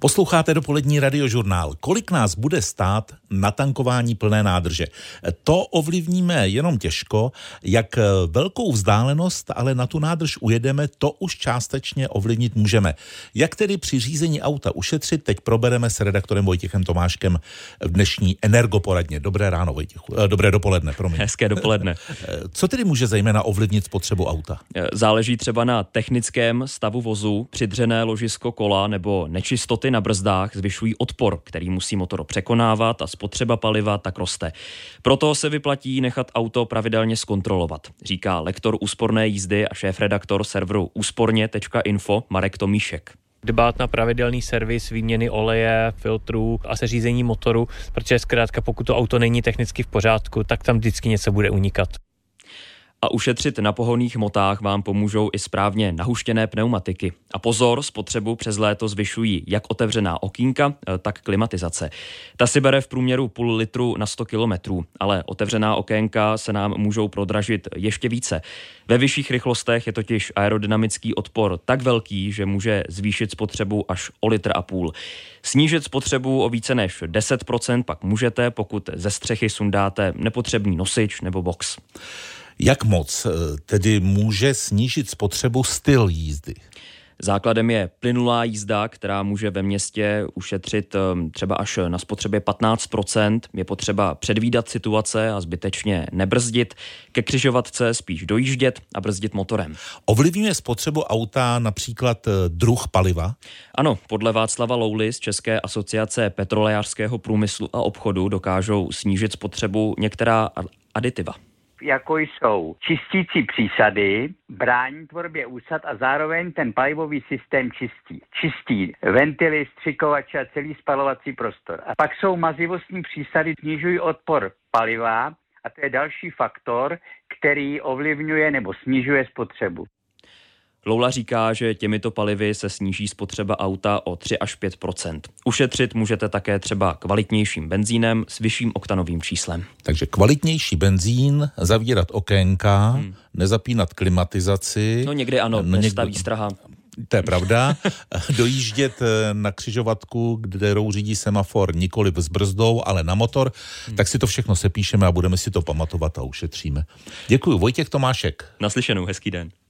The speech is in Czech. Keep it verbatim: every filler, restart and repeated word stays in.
Posloucháte dopolední radiožurnál. Kolik nás bude stát natankování plné nádrže? To ovlivníme jenom těžko, jak velkou vzdálenost ale na tu nádrž ujedeme, to už částečně ovlivnit můžeme. Jak tedy při řízení auta ušetřit, teď probereme s redaktorem Vojtěchem Tomáškem v dnešní Energoporadně. Dobré ráno, Vojtěchu. Dobré dopoledne, promiň. Hezké dopoledne. Co tedy může zejména ovlivnit spotřebu auta? Záleží třeba na technickém stavu vozu, přidřené ložisko kola nebo nečistoty na brzdách zvyšují odpor, který musí motor překonávat a spotřeba paliva tak roste. Proto se vyplatí nechat auto pravidelně zkontrolovat, říká lektor úsporné jízdy a šéfredaktor serveru úsporně tečka info Marek Tomíšek. Dbát na pravidelný servis, výměny oleje, filtrů a seřízení motoru, protože zkrátka pokud to auto není technicky v pořádku, tak tam vždycky něco bude unikat. A ušetřit na pohonných hmotách vám pomůžou i správně nahuštěné pneumatiky. A pozor, spotřebu přes léto zvyšují jak otevřená okýnka, tak klimatizace. Ta si bere v průměru půl litru na sto kilometrů, ale otevřená okénka se nám můžou prodražit ještě více. Ve vyšších rychlostech je totiž aerodynamický odpor tak velký, že může zvýšit spotřebu až o litr a půl. Snížit spotřebu o více než deset procent pak můžete, pokud ze střechy sundáte nepotřebný nosič nebo box. Jak moc tedy může snížit spotřebu styl jízdy? Základem je plynulá jízda, která může ve městě ušetřit třeba až na spotřebě patnáct procent. Je potřeba předvídat situace a zbytečně nebrzdit. Ke křižovatce spíš dojíždět a brzdit motorem. Ovlivňuje spotřebu auta například druh paliva? Ano, podle Václava Louly z České asociace petrolejářského průmyslu a obchodu dokážou snížit spotřebu některá aditiva. Jako jsou čistící přísady, brání tvorbě úsad a zároveň ten palivový systém čistí. Čistí ventily, střikovače a celý spalovací prostor. A pak jsou mazivostní přísady, snižují odpor paliva a to je další faktor, který ovlivňuje nebo snižuje spotřebu. Loula říká, že těmito palivy se sníží spotřeba auta o tři až pět procent. Ušetřit můžete také třeba kvalitnějším benzínem s vyšším oktanovým číslem. Takže kvalitnější benzín, zavírat okénka, hmm. nezapínat klimatizaci. No někdy ano, no, nestaví někdy... straha. To je pravda. Dojíždět na křižovatku, kde řídí semafor nikoli s brzdou, ale na motor, hmm. tak si to všechno sepíšeme a budeme si to pamatovat a ušetříme. Děkuji. Vojtěch Tomášek. Naslyšenou, hezký den.